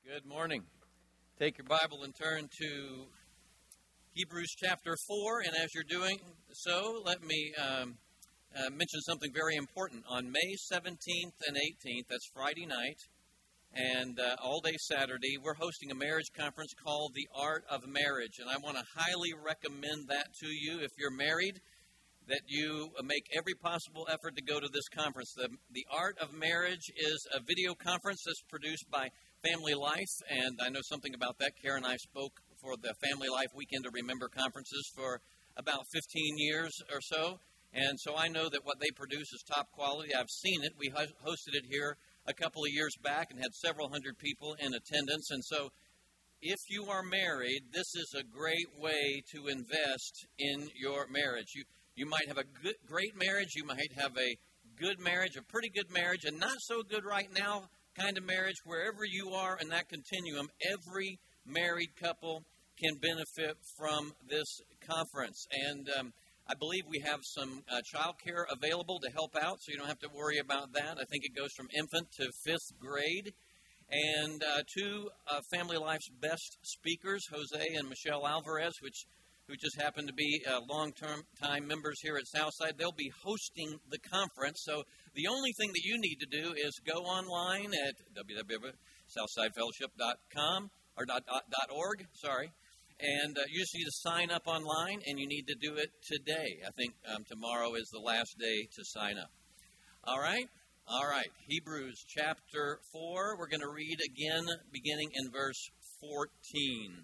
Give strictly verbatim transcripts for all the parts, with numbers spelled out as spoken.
Good morning. Take your Bible and turn to Hebrews chapter four, and as you're doing so, let me um, uh, mention something very important. On May seventeenth and eighteenth, that's Friday night, and uh, all day Saturday, we're hosting a marriage conference called The Art of Marriage, and I want to highly recommend that to you if you're married, that you make every possible effort to go to this conference. The, the Art of Marriage is a video conference that's produced by Family Life, and I know something about that. Karen and I spoke for the Family Life Weekend to Remember conferences for about fifteen years or so, and so I know that what they produce is top quality. I've seen it. We hosted it here a couple of years back and had several hundred people in attendance, and so if you are married, this is a great way to invest in your marriage. You You might have a good, great marriage. You might have a good marriage, a pretty good marriage, and not so good right now kind of marriage. Wherever you are in that continuum, every married couple can benefit from this conference. And um, I believe we have some uh, child care available to help out, so you don't have to worry about that. I think it goes from infant to fifth grade. And uh, two uh, Family Life's best speakers, Jose and Michelle Alvarez, which who just happen to be uh, long-term time members here at Southside. They'll be hosting the conference. So the only thing that you need to do is go online at w w w dot southside fellowship dot com or dot, dot, dot org, sorry. And uh, you just need to sign up online, and you need to do it today. I think um, tomorrow is the last day to sign up. All right? All right. Hebrews chapter four. We're going to read again beginning in verse fourteen.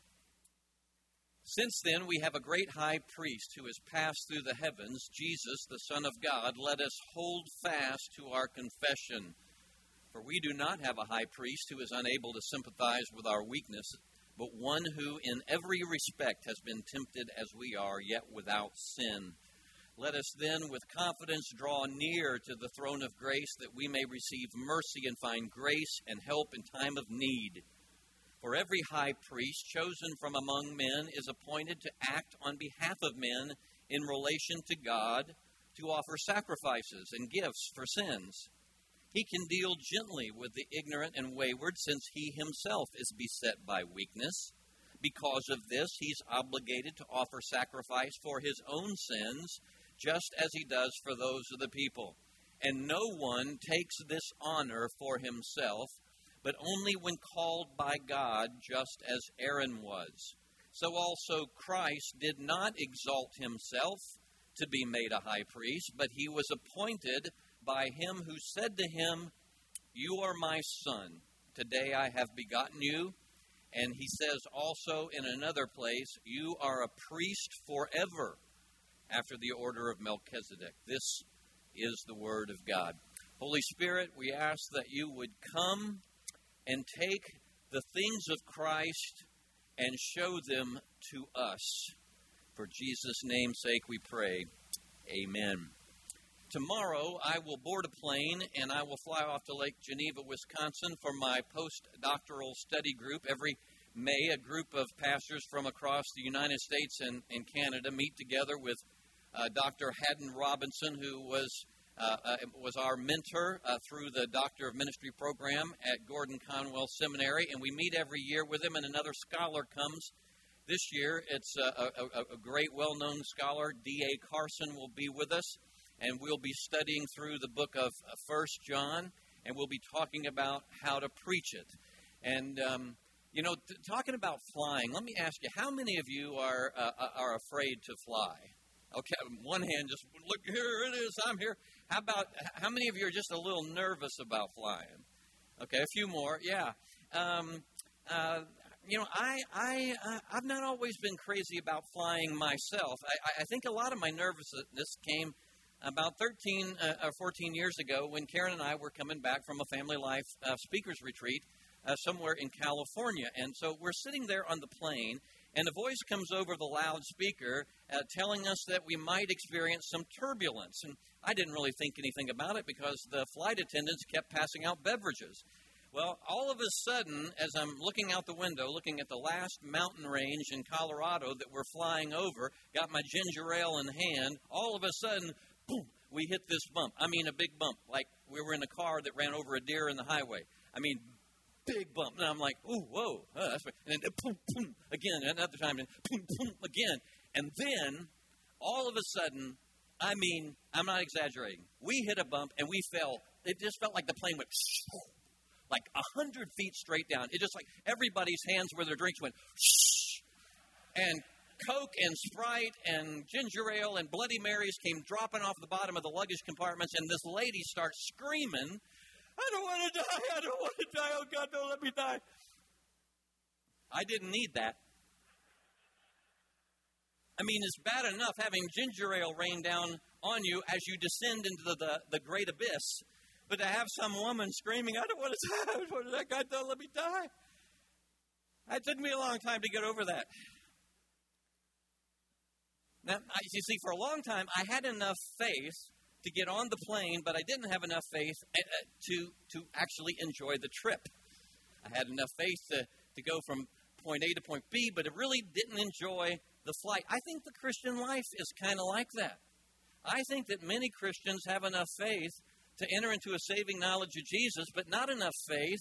Since then, we have a great high priest who has passed through the heavens, Jesus, the Son of God. Let us hold fast to our confession. For we do not have a high priest who is unable to sympathize with our weakness, but one who in every respect has been tempted as we are, yet without sin. Let us then with confidence draw near to the throne of grace, that we may receive mercy and find grace and help in time of need. For every high priest chosen from among men is appointed to act on behalf of men in relation to God, to offer sacrifices and gifts for sins. He can deal gently with the ignorant and wayward, since he himself is beset by weakness. Because of this, he's obligated to offer sacrifice for his own sins, just as he does for those of the people. And no one takes this honor for himself, but only when called by God, just as Aaron was. So also Christ did not exalt himself to be made a high priest, but he was appointed by him who said to him, "You are my son, today I have begotten you." And he says also in another place, "You are a priest forever, after the order of Melchizedek." This is the word of God. Holy Spirit, we ask that you would come and take the things of Christ and show them to us. For Jesus' name's sake we pray. Amen. Tomorrow I will board a plane and I will fly off to Lake Geneva, Wisconsin for my postdoctoral study group. Every May, a group of pastors from across the United States and, and Canada meet together with uh, Doctor Haddon Robinson, who was Uh, uh, was our mentor uh, through the Doctor of Ministry program at Gordon Conwell Seminary, and we meet every year with him, and another scholar comes. This year, it's a, a, a great, well-known scholar, D A Carson, will be with us, and we'll be studying through the book of First John, and we'll be talking about how to preach it. And, um, you know, t- talking about flying, let me ask you, how many of you are uh, are afraid to fly? Okay, one hand, just look, here it is, I'm here. How about, how many of you are just a little nervous about flying? Okay, a few more, yeah. Um, uh, you know, I, I, uh, I've not always been crazy about flying myself. I, I think a lot of my nervousness came about thirteen uh, or fourteen years ago when Karen and I were coming back from a Family Life uh, speakers retreat uh, somewhere in California. And so we're sitting there on the plane, and a voice comes over the loudspeaker uh, telling us that we might experience some turbulence. And I didn't really think anything about it because the flight attendants kept passing out beverages. Well, all of a sudden, as I'm looking out the window, looking at the last mountain range in Colorado that we're flying over, got my ginger ale in hand, all of a sudden, boom, we hit this bump. I mean, a big bump, like we were in a car that ran over a deer in the highway. I mean, big bump. And I'm like, ooh, whoa. Oh, that's right. And then boom, boom, again, another time, and boom, boom, again. And then, all of a sudden, I mean, I'm not exaggerating. We hit a bump and we fell. It just felt like the plane went like a hundred feet straight down. It just like everybody's hands where their drinks went. And Coke and Sprite and ginger ale and Bloody Marys came dropping off the bottom of the luggage compartments. And this lady starts screaming, I don't want to die. I don't want to die. Oh, God, don't let me die. I didn't need that. I mean, it's bad enough having ginger ale rain down on you as you descend into the, the, the great abyss. But to have some woman screaming, I don't want to die. I don't want to die. God, don't let me die. It took me a long time to get over that. Now, you see, for a long time, I had enough faith to get on the plane, but I didn't have enough faith to, to actually enjoy the trip. I had enough faith to, to go from point A to point B, but it really didn't enjoy the flight. I think the Christian life is kind of like that. I think that many Christians have enough faith to enter into a saving knowledge of Jesus, but not enough faith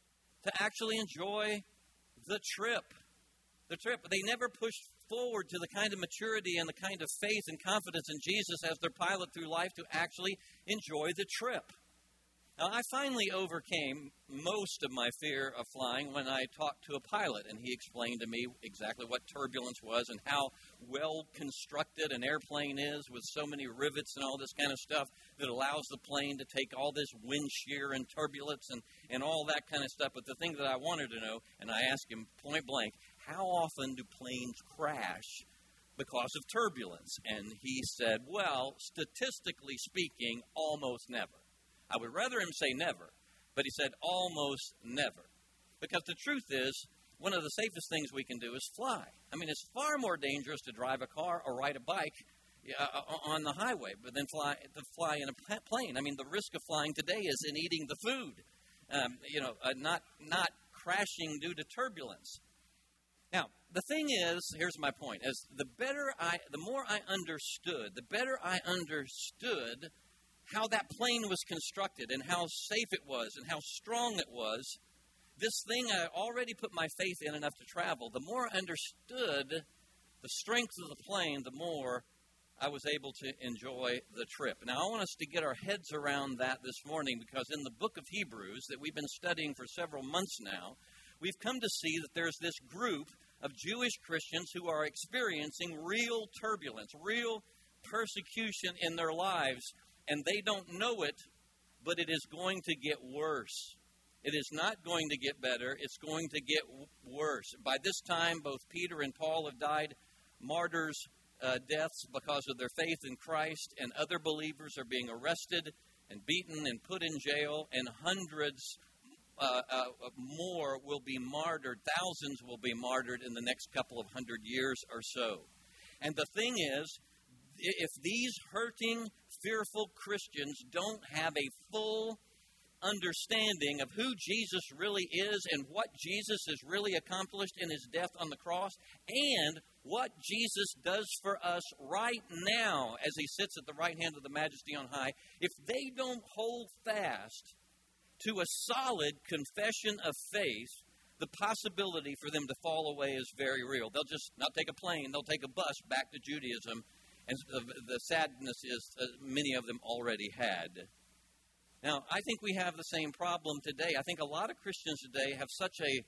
to actually enjoy the trip. The trip. They never pushed forward to the kind of maturity and the kind of faith and confidence in Jesus as their pilot through life to actually enjoy the trip. Now, I finally overcame most of my fear of flying when I talked to a pilot, and he explained to me exactly what turbulence was and how well constructed an airplane is with so many rivets and all this kind of stuff that allows the plane to take all this wind shear and turbulence and, and all that kind of stuff. But the thing that I wanted to know, and I asked him point blank, how often do planes crash because of turbulence? And he said, well, statistically speaking, almost never. I would rather him say never, but he said almost never. Because the truth is, one of the safest things we can do is fly. I mean, it's far more dangerous to drive a car or ride a bike uh, on the highway but than fly, to fly in a plane. I mean, the risk of flying today is in eating the food, um, you know, uh, not not crashing due to turbulence. Now, the thing is, here's my point, is the better I, the more I understood, the better I understood how that plane was constructed and how safe it was and how strong it was, this thing I already put my faith in enough to travel, the more I understood the strength of the plane, the more I was able to enjoy the trip. Now, I want us to get our heads around that this morning because in the book of Hebrews that we've been studying for several months now, we've come to see that there's this group of Jewish Christians who are experiencing real turbulence, real persecution in their lives, and they don't know it, but it is going to get worse. It is not going to get better. It's going to get w- worse. By this time, both Peter and Paul have died martyrs' uh, deaths because of their faith in Christ, and other believers are being arrested and beaten and put in jail, and hundreds uh, uh, more will be martyred. Thousands will be martyred in the next couple of hundred years or so. And the thing is, if these hurting, fearful Christians don't have a full understanding of who Jesus really is and what Jesus has really accomplished in his death on the cross and what Jesus does for us right now as he sits at the right hand of the Majesty on high, if they don't hold fast to a solid confession of faith, the possibility for them to fall away is very real. They'll just not take a plane, they'll take a bus back to Judaism. And the sadness is uh, many of them already had. Now, I think we have the same problem today. I think a lot of Christians today have such a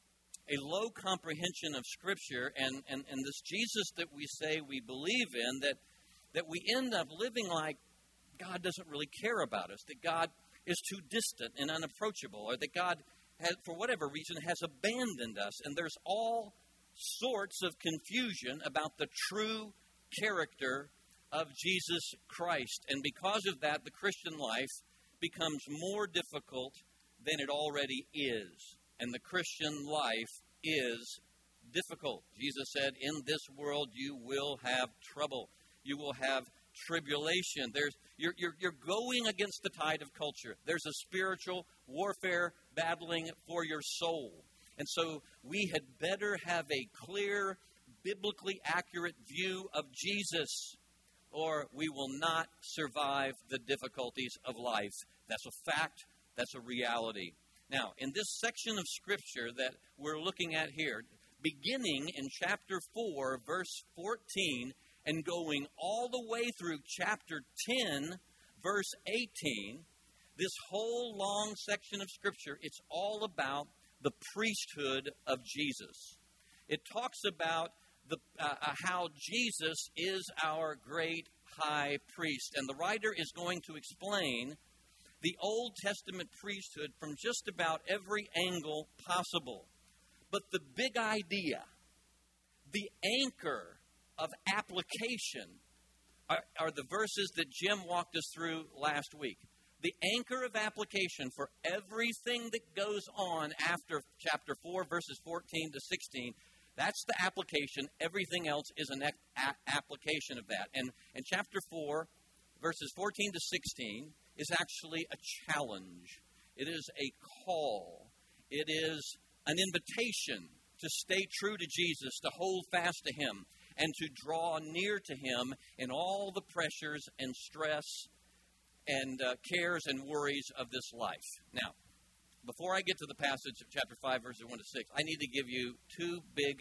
a low comprehension of Scripture and, and, and this Jesus that we say we believe in that, that we end up living like God doesn't really care about us, that God is too distant and unapproachable, or that God, has, for whatever reason, has abandoned us. And there's all sorts of confusion about the true character of Jesus Christ. And because of that, the Christian life becomes more difficult than it already is. And the Christian life is difficult. Jesus said, in this world you will have trouble. You will have tribulation. There's you're, you're, you're going against the tide of culture. There's a spiritual warfare battling for your soul. And so we had better have a clear, biblically accurate view of Jesus, or we will not survive the difficulties of life. That's a fact. That's a reality. Now, in this section of Scripture that we're looking at here, beginning in chapter four, verse fourteen, and going all the way through chapter ten, verse eighteen, this whole long section of Scripture, it's all about the priesthood of Jesus. It talks about the, uh, how Jesus is our great high priest. And the writer is going to explain the Old Testament priesthood from just about every angle possible. But the big idea, the anchor of application, are, are the verses that Jim walked us through last week. The anchor of application for everything that goes on after chapter four, verses fourteen to sixteen, that's the application. Everything else is an a- application of that. And, and chapter four, verses fourteen to sixteen, is actually a challenge. It is a call. It is an invitation to stay true to Jesus, to hold fast to Him, and to draw near to Him in all the pressures and stress and uh, cares and worries of this life. Now, before I get to the passage of chapter five, verses one to six, I need to give you two big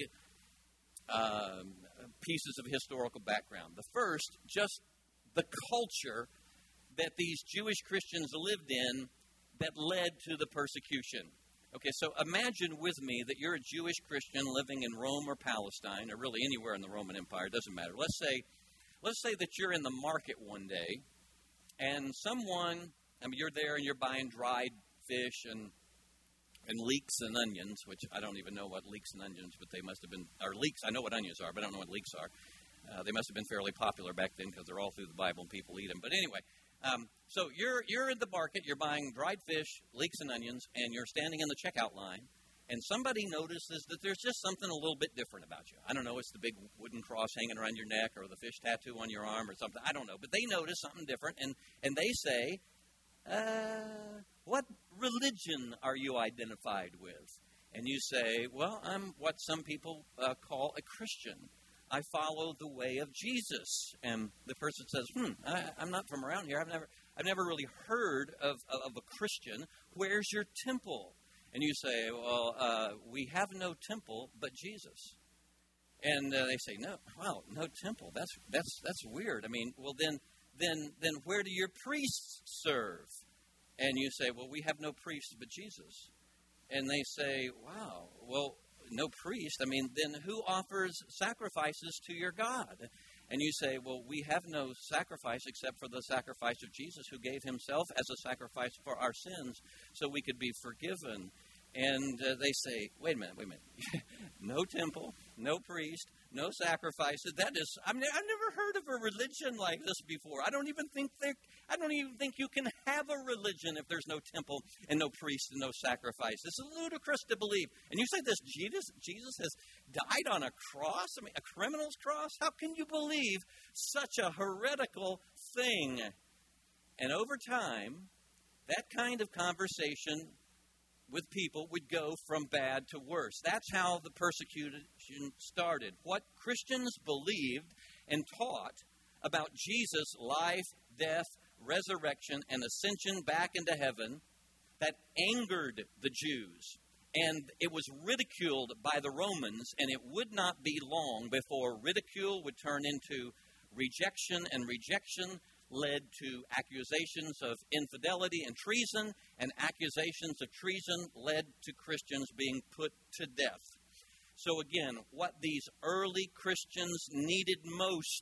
um, pieces of historical background. The first, just the culture that these Jewish Christians lived in that led to the persecution. Okay, so imagine with me that you're a Jewish Christian living in Rome or Palestine, or really anywhere in the Roman Empire, doesn't matter. Let's say, let's say that you're in the market one day, and someone, I mean, you're there and you're buying dried fish and and leeks and onions, which I don't even know what leeks and onions, but they must have been, or leeks, I know what onions are, but I don't know what leeks are. Uh, they must have been fairly popular back then because they're all through the Bible and people eat them. But anyway, um, so you're you're in the market, you're buying dried fish, leeks and onions, and you're standing in the checkout line, and somebody notices that there's just something a little bit different about you. I don't know, it's the big wooden cross hanging around your neck or the fish tattoo on your arm or something. I don't know, but they notice something different, and, and they say, uh, what religion are you identified with? And you say, well, I'm what some people uh, call a Christian. I follow the way of Jesus. And the person says, hmm, I, I'm not from around here. I've never I've never really heard of, of a Christian. Where's your temple? And you say, well, uh, we have no temple but Jesus. And uh, they say, no, wow, no temple. That's that's that's weird. I mean, well, then then then where do your priests serve? And you say, well, we have no priest but Jesus. And they say, wow, well, no priest. I mean, then who offers sacrifices to your God? And you say, well, we have no sacrifice except for the sacrifice of Jesus, who gave Himself as a sacrifice for our sins so we could be forgiven. And uh, they say, wait a minute, wait a minute. No temple, no priest, no sacrifices. That is, I mean, I've never heard of a religion like this before. I don't even think there, I don't even think you can have a religion if there's no temple and no priest and no sacrifice. This is ludicrous to believe. And you say this Jesus, Jesus has died on a cross, I mean, a criminal's cross? How can you believe such a heretical thing? And over time, that kind of conversation with people would go from bad to worse. That's how the persecution started. What Christians believed and taught about Jesus' life, death, resurrection, and ascension back into heaven, that angered the Jews. And it was ridiculed by the Romans, and it would not be long before ridicule would turn into rejection, and rejection led to accusations of infidelity and treason, and accusations of treason led to Christians being put to death. So again, what these early Christians needed most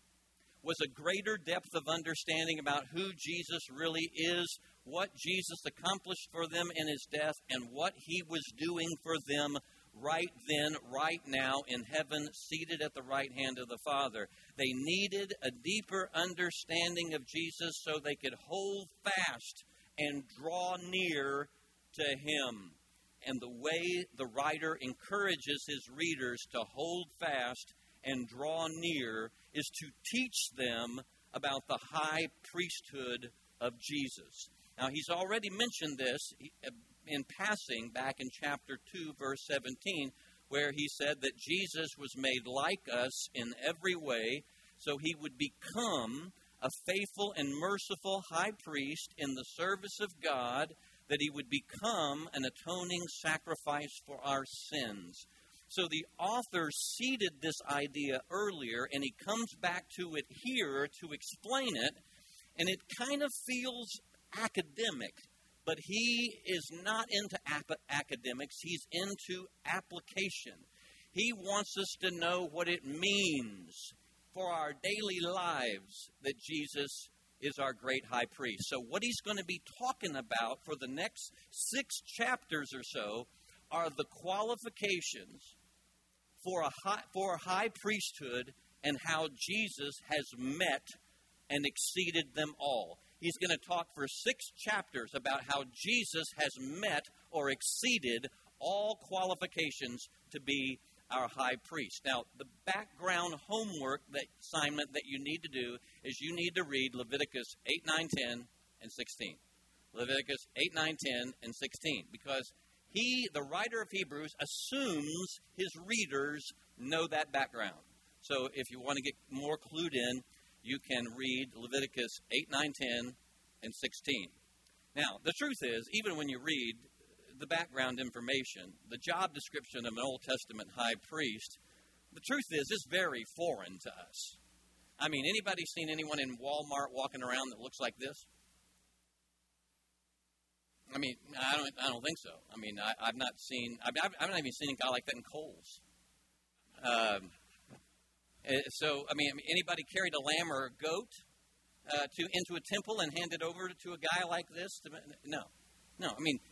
was a greater depth of understanding about who Jesus really is, what Jesus accomplished for them in His death, and what He was doing for them right then, right now, in heaven, seated at the right hand of the Father. They needed a deeper understanding of Jesus so they could hold fast and draw near to Him. And the way the writer encourages his readers to hold fast and draw near is to teach them about the high priesthood of Jesus. Now, he's already mentioned this in passing back in chapter two, verse seventeen, where he said that Jesus was made like us in every way, so He would become a faithful and merciful high priest in the service of God that he would become an atoning sacrifice for our sins. So the author seeded this idea earlier, and he comes back to it here to explain it, and it kind of feels academic, but he is not into ap- academics. He's into application. He wants us to know what it means for our daily lives that Jesus is our great high priest. So what he's going to be talking about for the next six chapters or so are the qualifications for a high, for a high priesthood and how Jesus has met and exceeded them all. He's going to talk for six chapters about how Jesus has met or exceeded all qualifications to be our high priest. Now, the background homework that assignment that you need to do is you need to read Leviticus eight, nine, ten, and sixteen. Leviticus eight, nine, ten, and sixteen. Because he, the writer of Hebrews, assumes his readers know that background. So if you want to get more clued in, you can read Leviticus eight, nine, ten, and sixteen. Now, the truth is, even when you read the background information, the job description of an Old Testament high priest, the truth is, it's very foreign to us. I mean, anybody seen anyone in Walmart walking around that looks like this? I mean, I don't. I don't think so. I mean, I, I've not seen. I've, I've not even seen a guy like that in Kohl's. Um, so, I mean, anybody carried a lamb or a goat uh, to into a temple and handed over to a guy like this? To, no, no. I mean,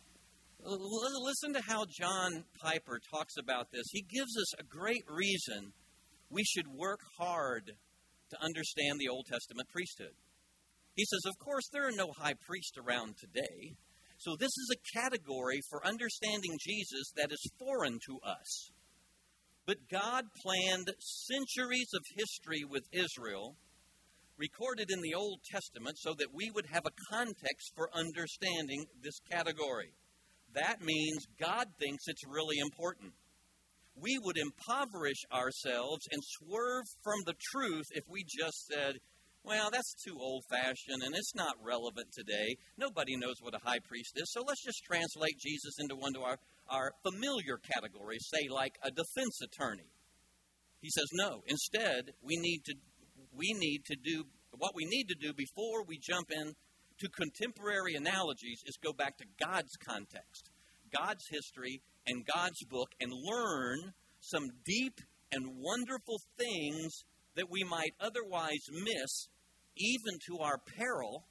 listen to how John Piper talks about this. He gives us a great reason we should work hard to understand the Old Testament priesthood. He says, of course, there are no high priests around today. So this is a category for understanding Jesus that is foreign to us. But God planned centuries of history with Israel, recorded in the Old Testament, so that we would have a context for understanding this category. That means God thinks it's really important. We would impoverish ourselves and swerve from the truth if we just said, well, that's too old-fashioned and it's not relevant today. Nobody knows what a high priest is, so let's just translate Jesus into one of our, our familiar categories, say like a defense attorney. He says, no, instead, we need to we need to do what we need to do before we jump in to contemporary analogies is go back to God's context, God's history, and God's book, and learn some deep and wonderful things that we might otherwise miss, even to our peril,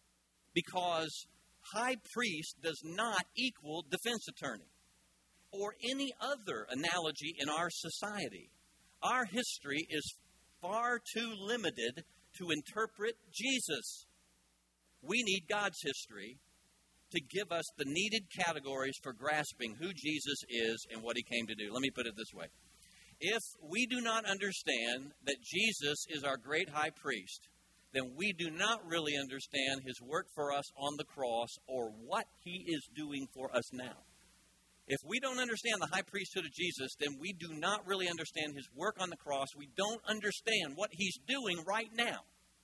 because high priest does not equal defense attorney or any other analogy in our society. Our history is far too limited to interpret Jesus. We need God's history to give us the needed categories for grasping who Jesus is and what he came to do. Let me put it this way. If we do not understand that Jesus is our great high priest, then we do not really understand his work for us on the cross or what he is doing for us now. If we don't understand the high priesthood of Jesus, then we do not really understand his work on the cross. We don't understand what he's doing right now.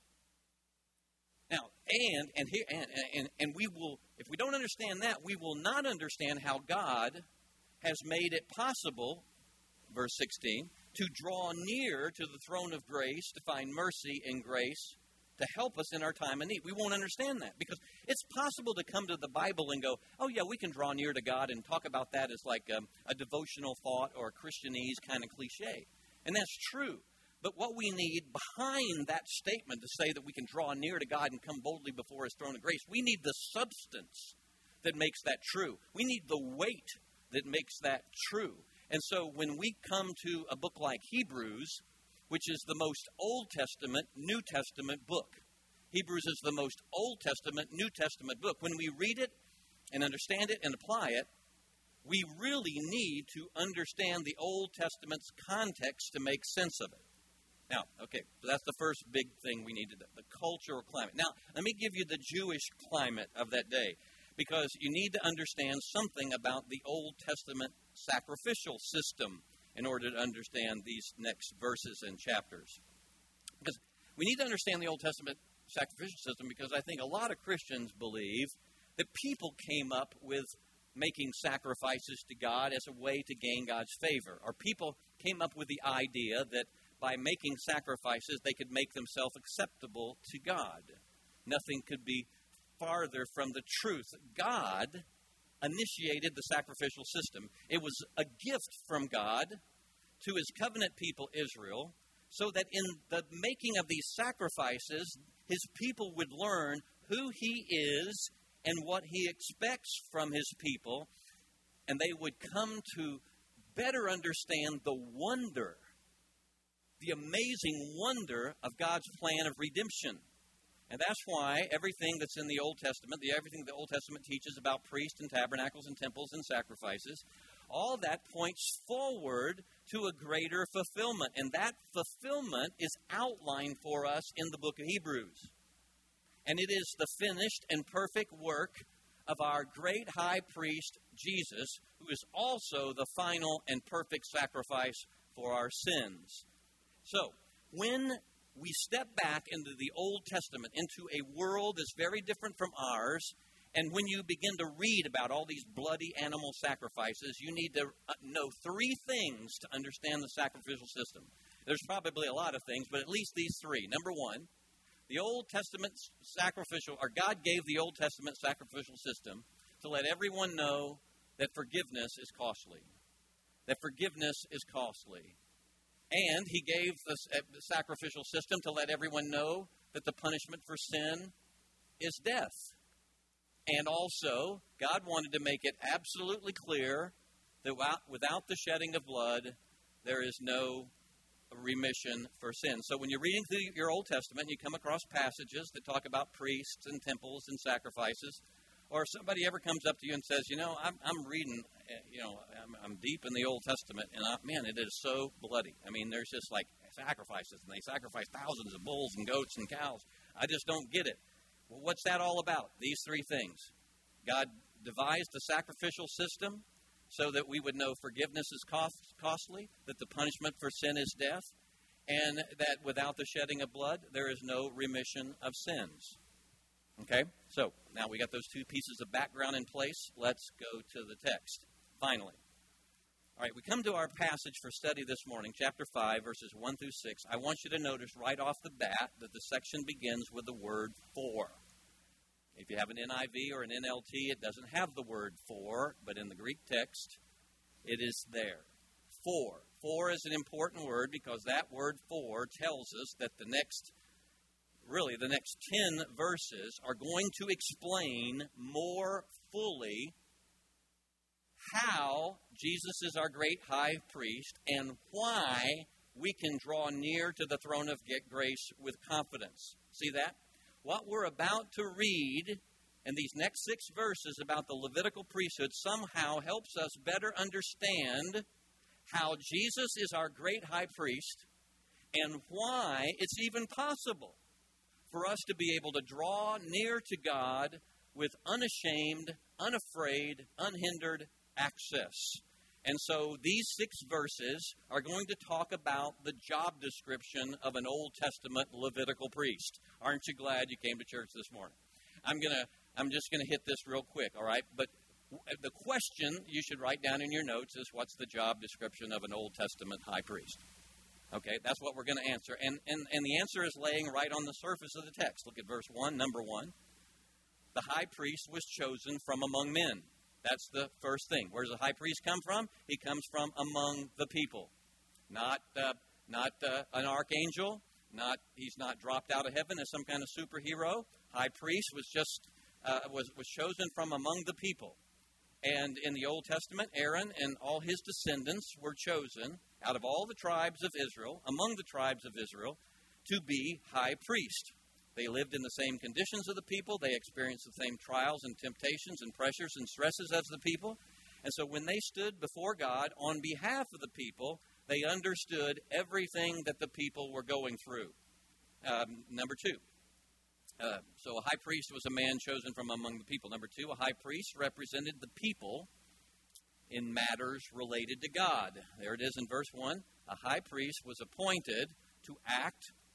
Now, and and here and, and and we will, if we don't understand that, we will not understand how God has made it possible, verse sixteen, to draw near to the throne of grace, to find mercy and grace, to help us in our time of need. We won't understand that because it's possible to come to the Bible and go, oh yeah, we can draw near to God and talk about that as like a, a devotional thought or a Christianese kind of cliche. And that's true. But what we need behind that statement to say that we can draw near to God and come boldly before his throne of grace, we need the substance that makes that true. We need the weight that makes that true. And so when we come to a book like Hebrews, which is the most Old Testament, New Testament book. Hebrews is the most Old Testament, New Testament book. When we read it and understand it and apply it, we really need to understand the Old Testament's context to make sense of it. Now, okay, so that's the first big thing we need to do, the cultural climate. Now, let me give you the Jewish climate of that day, because you need to understand something about the Old Testament sacrificial system in order to understand these next verses and chapters. Because we need to understand the Old Testament sacrificial system because I think a lot of Christians believe The people came up with making sacrifices to God as a way to gain God's favor. Or people came up with the idea that by making sacrifices, they could make themselves acceptable to God. Nothing could be farther from the truth. God initiated the sacrificial system. It was a gift from God to his covenant people Israel, so that in the making of these sacrifices, his people would learn who he is and what he expects from his people, and they would come to better understand the wonder, the amazing wonder of God's plan of redemption. And that's why everything that's in the Old Testament, the everything the Old Testament teaches about priests and tabernacles and temples and sacrifices, all that points forward to a greater fulfillment. And that fulfillment is outlined for us in the book of Hebrews. And it is the finished and perfect work of our great high priest, Jesus, who is also the final and perfect sacrifice for our sins. So, when we step back into the Old Testament, into a world that's very different from ours, and when you begin to read about all these bloody animal sacrifices, you need to know three things to understand the sacrificial system. There's probably a lot of things, but at least these three. Number one, the Old Testament sacrificial, or God gave the Old Testament sacrificial system to let everyone know that forgiveness is costly. That forgiveness is costly. And he gave the sacrificial system to let everyone know that the punishment for sin is death. And also, God wanted to make it absolutely clear that without the shedding of blood, there is no remission for sin. So when you're reading through your Old Testament, you come across passages that talk about priests and temples and sacrifices, or if somebody ever comes up to you and says, you know, I'm, I'm reading, you know, I'm, I'm deep in the Old Testament, and I, man, it is so bloody. I mean, there's just like sacrifices, and they sacrifice thousands of bulls and goats and cows. I just don't get it. Well, what's that all about? These three things. God devised a sacrificial system so that we would know forgiveness is cost, costly, that the punishment for sin is death, and that without the shedding of blood, there is no remission of sins. Okay? So, now we got those two pieces of background in place. Let's go to the text. Finally. All right, we come to our passage for study this morning, chapter five, verses one through six. I want you to notice right off the bat that the section begins with the word for. If you have an N I V or an N L T, it doesn't have the word for, but in the Greek text, it is there. For. For is an important word because that word for tells us that the next, really the next ten verses are going to explain more fully how Jesus is our great high priest and why we can draw near to the throne of grace with confidence. See that? What we're about to read in these next six verses about the Levitical priesthood somehow helps us better understand how Jesus is our great high priest and why it's even possible for us to be able to draw near to God with unashamed, unafraid, unhindered access. And so these six verses are going to talk about the job description of an Old Testament Levitical priest. Aren't you glad you came to church this morning? I'm gonna, I'm just going to hit this real quick, all right? But the question you should write down in your notes is, what's the job description of an Old Testament high priest? Okay, that's what we're going to answer. And, and, and the answer is laying right on the surface of the text. Look at verse one, number one. The high priest was chosen from among men. That's the first thing. Where does the high priest come from? He comes from among the people. Not uh, not uh, an archangel. Not He's not dropped out of heaven as some kind of superhero. High priest was just uh, was, was chosen from among the people. And in the Old Testament, Aaron and all his descendants were chosen out of all the tribes of Israel, among the tribes of Israel, to be high priest. They lived in the same conditions of the people. They experienced the same trials and temptations and pressures and stresses as the people. And so when they stood before God on behalf of the people, they understood everything that the people were going through. Um, number two. Uh, so a high priest was a man chosen from among the people. Number two, a high priest represented the people in matters related to God. There it is in verse one. A high priest was appointed to act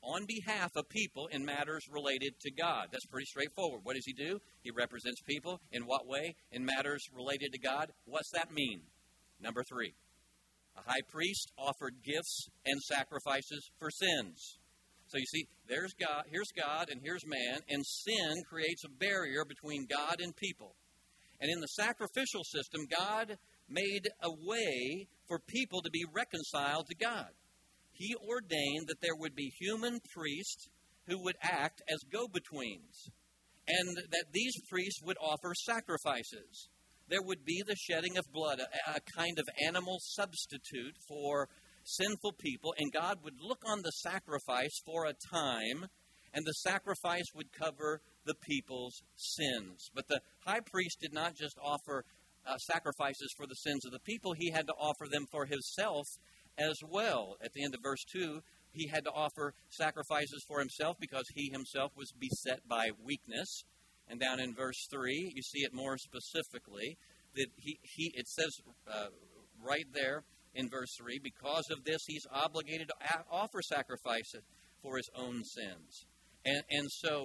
on behalf of people in matters related to God. That's pretty straightforward. What does he do? He represents people. In what way? In matters related to God. What's that mean? Number three, a high priest offered gifts and sacrifices for sins. So you see, there's God, here's God, and here's man, and sin creates a barrier between God and people. And in the sacrificial system, God made a way for people to be reconciled to God. He ordained that there would be human priests who would act as go-betweens, and that these priests would offer sacrifices. There would be the shedding of blood, a, a kind of animal substitute for sinful people, and God would look on the sacrifice for a time, and the sacrifice would cover the people's sins. But the high priest did not just offer uh, sacrifices for the sins of the people, he had to offer them for himself as well. At the end of verse two, he had to offer sacrifices for himself because he himself was beset by weakness. And down in verse three, you see it more specifically, that he, he it says uh, right there in verse three, because of this, he's obligated to offer sacrifices for his own sins. And, and so,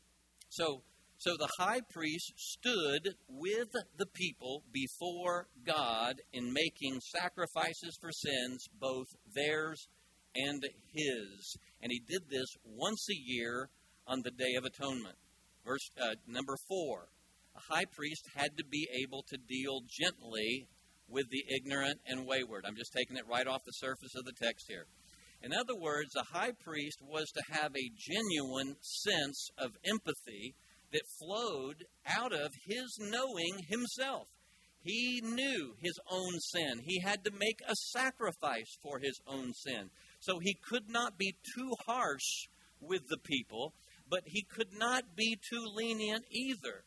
so, so the high priest stood with the people before God in making sacrifices for sins, both theirs and his. And he did this once a year on the Day of Atonement. Verse uh, number four, a high priest had to be able to deal gently with the ignorant and wayward. I'm just taking it right off the surface of the text here. In other words, a high priest was to have a genuine sense of empathy that flowed out of his knowing himself. He knew his own sin. He had to make a sacrifice for his own sin. So he could not be too harsh with the people, but he could not be too lenient either.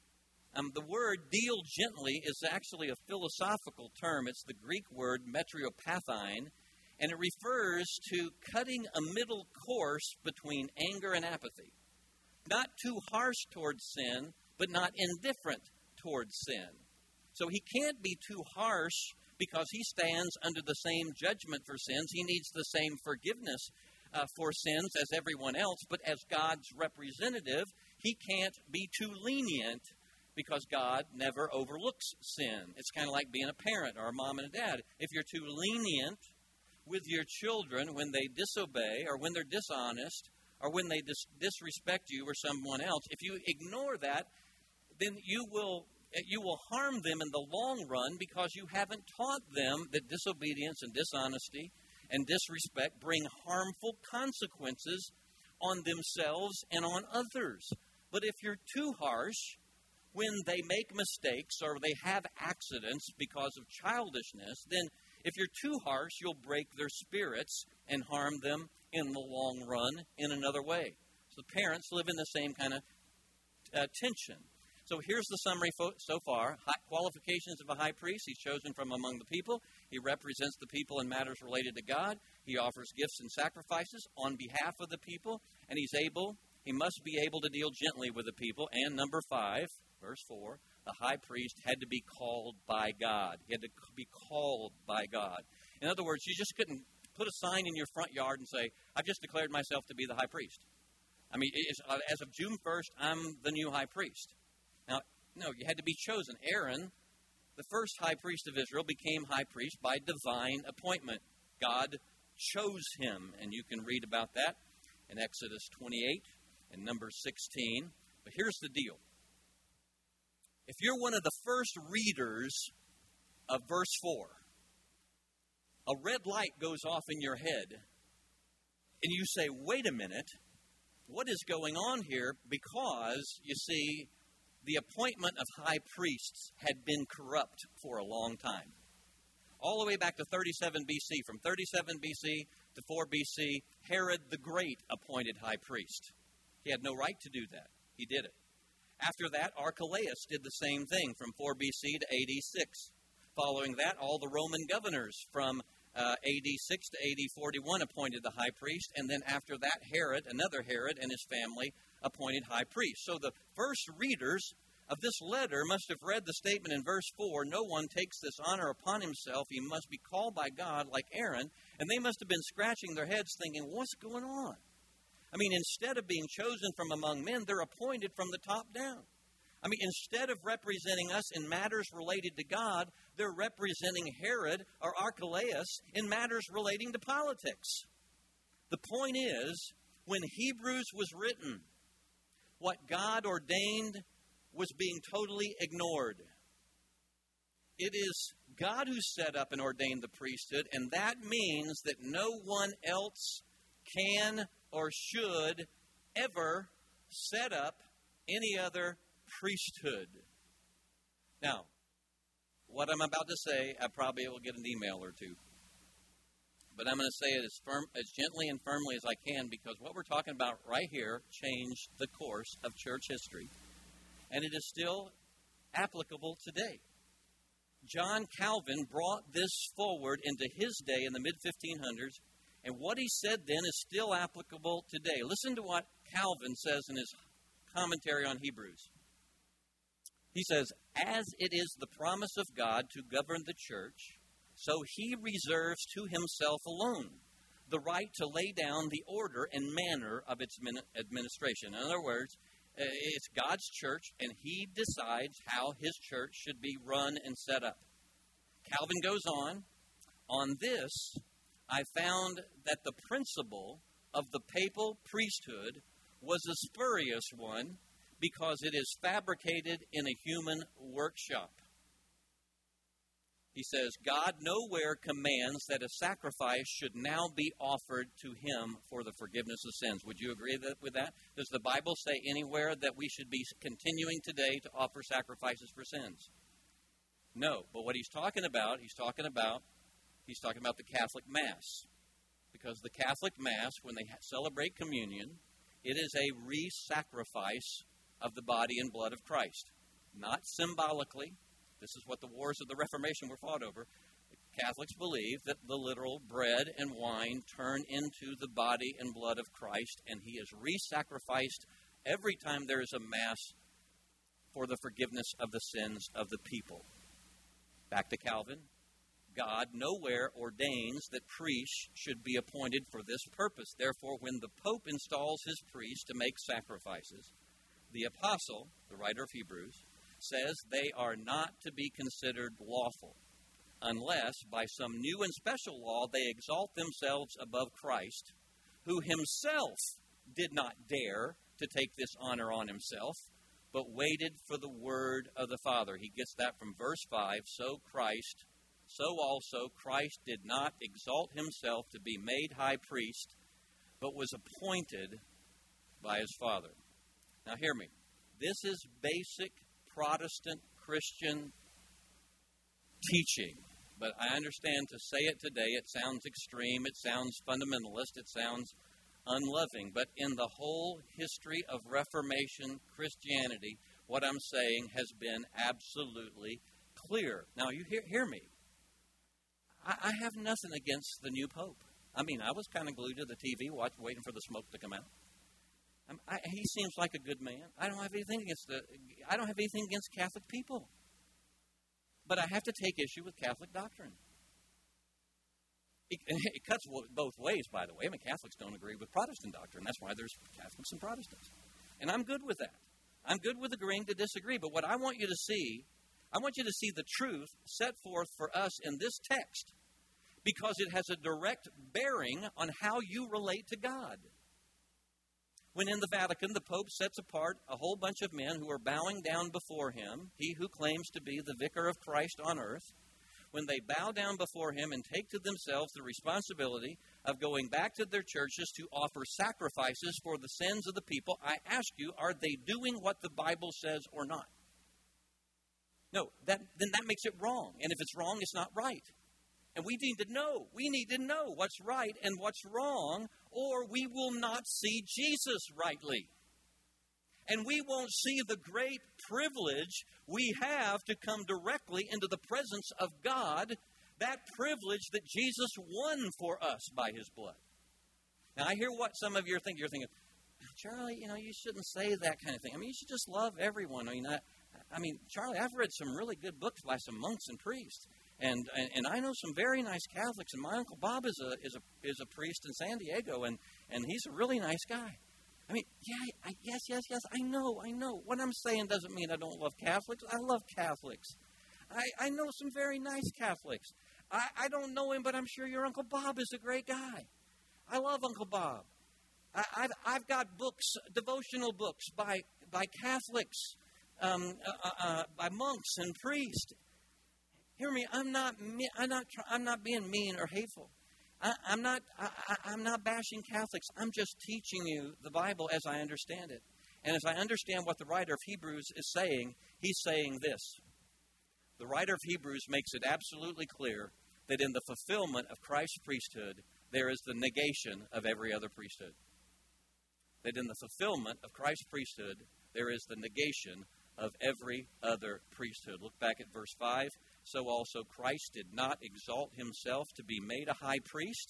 Um, the word deal gently is actually a philosophical term. It's the Greek word metriopathine, and it refers to cutting a middle course between anger and apathy. Not too harsh towards sin, but not indifferent towards sin. So he can't be too harsh because he stands under the same judgment for sins. He needs the same forgiveness uh, for sins as everyone else, but as God's representative, he can't be too lenient because God never overlooks sin. It's kind of like being a parent or a mom and a dad. If you're too lenient with your children when they disobey or when they're dishonest or when they dis- disrespect you or someone else, if you ignore that, then you will you will harm them in the long run because you haven't taught them that disobedience and dishonesty and disrespect bring harmful consequences on themselves and on others. But if you're too harsh when they make mistakes or they have accidents because of childishness, then if you're too harsh, you'll break their spirits and harm them in the long run in another way. So the parents live in the same kind of uh, tension. So here's the summary fo- so far. High qualifications of a high priest. He's chosen from among the people. He represents the people in matters related to God. He offers gifts and sacrifices on behalf of the people. And he's able, he must be able to deal gently with the people. And number five, verse four, the high priest had to be called by God. He had to be called by God. In other words, you just couldn't put a sign in your front yard and say, I've just declared myself to be the high priest. I mean, as of June first, I'm the new high priest. Now, no, you had to be chosen. Aaron, the first high priest of Israel, became high priest by divine appointment. God chose him, and you can read about that in Exodus twenty-eight and Numbers sixteen. But here's the deal. If you're one of the first readers of verse four, a red light goes off in your head, and you say, wait a minute, what is going on here? Because, you see, the appointment of high priests had been corrupt for a long time. All the way back to thirty-seven B C. From thirty-seven B C to four B C, Herod the Great appointed high priest. He had no right to do that. He did it. After that, Archelaus did the same thing from four B C to A D six. Following that, all the Roman governors from uh, A D six to A D forty-one appointed the high priest. And then after that, Herod, another Herod, and his family appointed high priests. So the first readers of this letter must have read the statement in verse four, no one takes this honor upon himself, he must be called by God like Aaron, and they must have been scratching their heads thinking, what's going on? I mean, instead of being chosen from among men, they're appointed from the top down. I mean, instead of representing us in matters related to God, they're representing Herod or Archelaus in matters relating to politics. The point is, when Hebrews was written, what God ordained was being totally ignored. It is God who set up and ordained the priesthood, and that means that no one else can or should ever set up any other priesthood. Now, what I'm about to say, I probably will get an email or two. But I'm going to say it as firm, as gently and firmly as I can, because what we're talking about right here changed the course of church history. And it is still applicable today. John Calvin brought this forward into his day in the mid fifteen hundreds, and what he said then is still applicable today. Listen to what Calvin says in his commentary on Hebrews. He says, "As it is the promise of God to govern the church, so he reserves to himself alone the right to lay down the order and manner of its administration." In other words, it's God's church, and he decides how his church should be run and set up. Calvin goes on, "On this, I found that the principle of the papal priesthood was a spurious one because it is fabricated in a human workshop." He says, God nowhere commands that a sacrifice should now be offered to him for the forgiveness of sins. Would you agree that, with that? Does the Bible say anywhere that we should be continuing today to offer sacrifices for sins? No. But what he's talking about, he's talking about, he's talking about the Catholic Mass. Because the Catholic Mass, when they celebrate communion, it is a re-sacrifice of the body and blood of Christ. Not symbolically. This is what the wars of the Reformation were fought over. Catholics believe that the literal bread and wine turn into the body and blood of Christ, and he is re-sacrificed every time there is a Mass for the forgiveness of the sins of the people. Back to Calvin. God nowhere ordains that priests should be appointed for this purpose. Therefore, when the Pope installs his priests to make sacrifices, the apostle, the writer of Hebrews, says they are not to be considered lawful unless by some new and special law they exalt themselves above Christ, who himself did not dare to take this honor on himself, but waited for the word of the Father. He gets that from verse five. So Christ, so also Christ did not exalt himself to be made high priest, but was appointed by his Father. Now hear me. This is basic Protestant Christian teaching. But I understand to say it today, it sounds extreme, it sounds fundamentalist, it sounds unloving. But in the whole history of Reformation Christianity, what I'm saying has been absolutely clear. Now, you hear, hear me. I, I have nothing against the new Pope. I mean, I was kind of glued to the T V watch, waiting for the smoke to come out. I, he seems like a good man. I don't have anything against the. I don't have anything against Catholic people, but I have to take issue with Catholic doctrine. It, it cuts both ways, by the way. I mean, Catholics don't agree with Protestant doctrine. That's why there's Catholics and Protestants, and I'm good with that. I'm good with agreeing to disagree. But what I want you to see, I want you to see the truth set forth for us in this text, because it has a direct bearing on how you relate to God. When in the Vatican, the Pope sets apart a whole bunch of men who are bowing down before him, he who claims to be the vicar of Christ on earth, when they bow down before him and take to themselves the responsibility of going back to their churches to offer sacrifices for the sins of the people, I ask you, are they doing what the Bible says or not? No, that, then that makes it wrong. And if it's wrong, it's not right. And we need to know. We need to know what's right and what's wrong, or we will not see Jesus rightly. And we won't see the great privilege we have to come directly into the presence of God, that privilege that Jesus won for us by his blood. Now, I hear what some of you are thinking. You're thinking, Charlie, you know, you shouldn't say that kind of thing. I mean, you should just love everyone. I mean, I, I mean, Charlie, I've read some really good books by some monks and priests. And, and and I know some very nice Catholics, and my Uncle Bob is a is a is a priest in San Diego, and, and he's a really nice guy. I mean, yeah, I, yes, yes, yes, I know, I know. What I'm saying doesn't mean I don't love Catholics. I love Catholics. I, I know some very nice Catholics. I, I don't know him, but I'm sure your Uncle Bob is a great guy. I love Uncle Bob. I, I've I've got books, devotional books by by Catholics, um, uh, uh, by monks and priests. Hear me. I'm not. I'm not. I'm not being mean or hateful. I, I'm not. I, I'm not bashing Catholics. I'm just teaching you the Bible as I understand it, and as I understand what the writer of Hebrews is saying. He's saying this. The writer of Hebrews makes it absolutely clear that in the fulfillment of Christ's priesthood, there is the negation of every other priesthood. That in the fulfillment of Christ's priesthood, there is the negation of every other priesthood. Look back at verse five. So also Christ did not exalt himself to be made a high priest,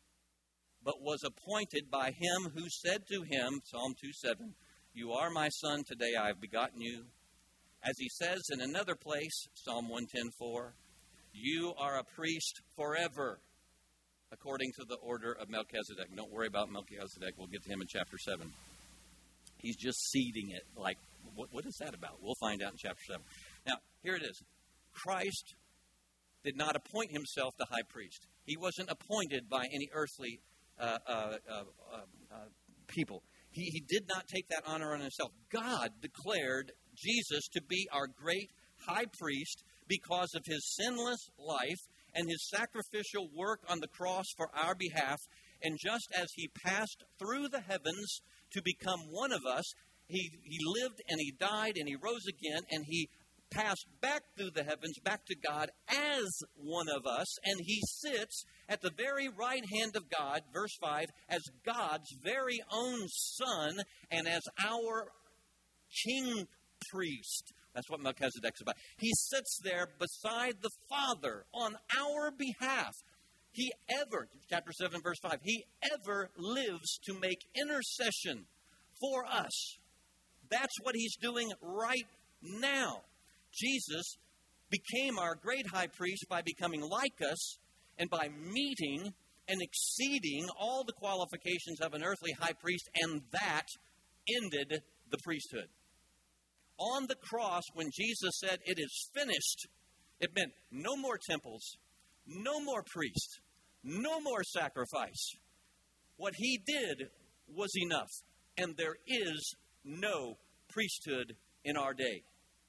but was appointed by him who said to him, Psalm two seven, you are my son, today I have begotten you. As he says in another place, Psalm one ten four, you are a priest forever, according to the order of Melchizedek. Don't worry about Melchizedek. We'll get to him in chapter seven. He's just seeding it. Like, what, what is that about? We'll find out in chapter seven. Now, here it is. Christ did not appoint himself the high priest. He wasn't appointed by any earthly uh, uh, uh, uh, people. He, he did not take that honor on himself. God declared Jesus to be our great high priest because of his sinless life and his sacrificial work on the cross for our behalf. And just as he passed through the heavens to become one of us, he, he lived and he died and he rose again and he passed back through the heavens, back to God as one of us, and he sits at the very right hand of God, verse five, as God's very own Son and as our king priest. That's what Melchizedek's about. He sits there beside the Father on our behalf. He ever, chapter seven, verse five, he ever lives to make intercession for us. That's what he's doing right now. Jesus became our great high priest by becoming like us and by meeting and exceeding all the qualifications of an earthly high priest, and that ended the priesthood. On the cross, when Jesus said, it is finished, it meant no more temples, no more priests, no more sacrifice. What he did was enough, and there is no priesthood in our day,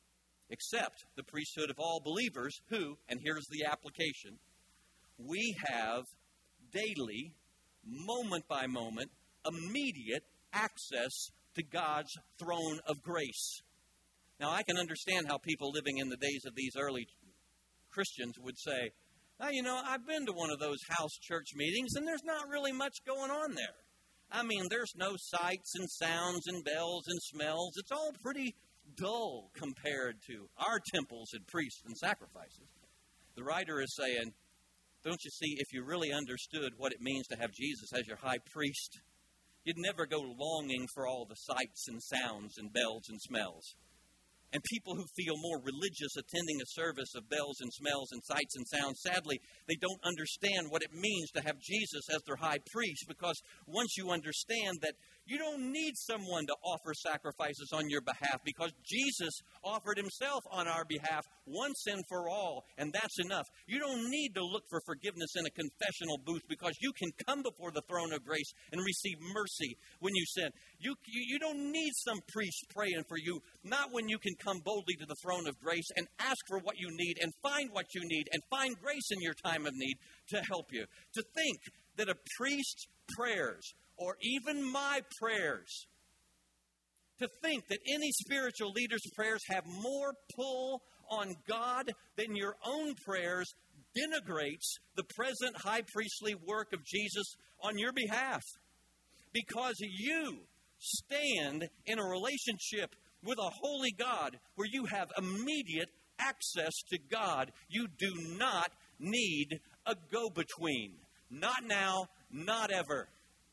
except the priesthood of all believers who, and here's the application, we have daily, moment by moment, immediate access to God's throne of grace. Now, I can understand how people living in the days of these early Christians would say, now, you know, I've been to one of those house church meetings, and there's not really much going on there. I mean, there's no sights and sounds and bells and smells. It's all pretty dull compared to our temples and priests and sacrifices. The writer is saying, don't you see, if you really understood what it means to have Jesus as your high priest, you'd never go longing for all the sights and sounds and bells and smells. And people who feel more religious attending a service of bells and smells and sights and sounds, sadly, they don't understand what it means to have Jesus as their high priest, because once you understand that you don't need someone to offer sacrifices on your behalf, because Jesus offered himself on our behalf once and for all, and that's enough. You don't need to look for forgiveness in a confessional booth, because you can come before the throne of grace and receive mercy when you sin. You, you, you don't need some priest praying for you, not when you can come boldly to the throne of grace and ask for what you need and find what you need and find grace in your time of need to help you. To think that a priest's prayers, or even my prayers, to think that any spiritual leader's prayers have more pull on God than your own prayers denigrates the present high priestly work of Jesus on your behalf. Because you stand in a relationship with a holy God where you have immediate access to God. You do not need a go-between. Not now, not ever.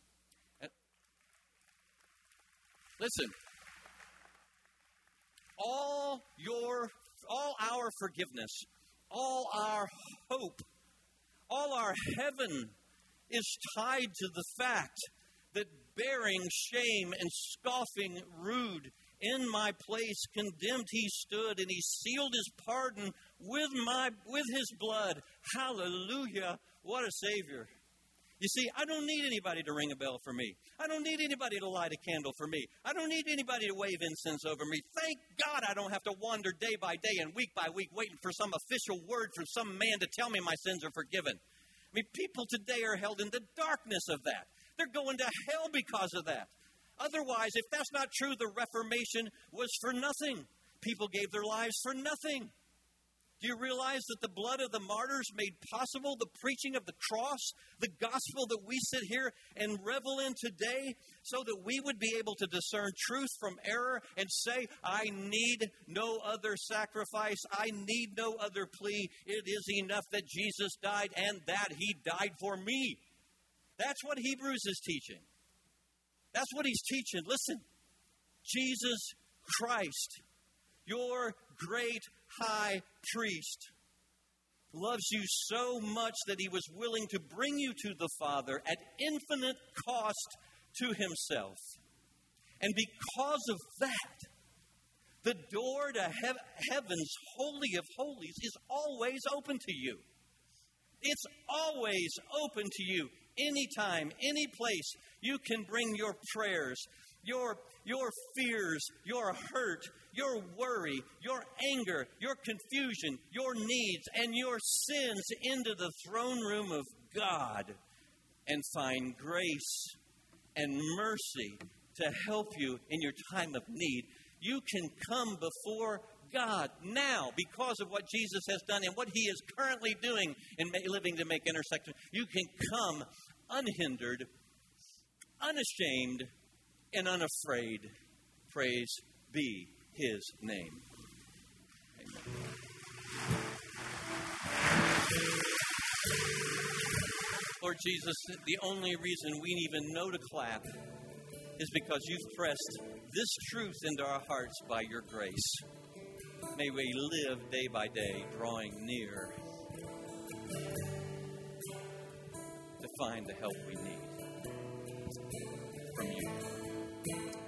Listen, all your, all our forgiveness all our hope, all our heaven is tied to the fact that bearing shame and scoffing rude in my place condemned he stood, and he sealed his pardon with my with his blood. Hallelujah. What a Savior. You see, I don't need anybody to ring a bell for me. I don't need anybody to light a candle for me. I don't need anybody to wave incense over me. Thank God I don't have to wander day by day and week by week waiting for some official word from some man to tell me my sins are forgiven. I mean, people today are held in the darkness of that. They're going to hell because of that. Otherwise, if that's not true, the Reformation was for nothing. People gave their lives for nothing. Do you realize that the blood of the martyrs made possible the preaching of the cross, the gospel that we sit here and revel in today, so that we would be able to discern truth from error and say, I need no other sacrifice. I need no other plea. It is enough that Jesus died and that he died for me. That's what Hebrews is teaching. That's what he's teaching. Listen, Jesus Christ, your great high priest, loves you so much that he was willing to bring you to the Father at infinite cost to himself. And because of that, the door to he- heaven's holy of holies is always open to you. It's always open to you. Anytime, any place, you can bring your prayers, your, your fears, your hurt, your worry, your anger, your confusion, your needs, and your sins into the throne room of God and find grace and mercy to help you in your time of need. You can come before God now because of what Jesus has done and what he is currently doing in living to make intersection. You can come unhindered, unashamed, and unafraid. Praise be his name. Amen. Lord Jesus, the only reason we even know to clap is because you've pressed this truth into our hearts by your grace. May we live day by day drawing near to find the help we need from you.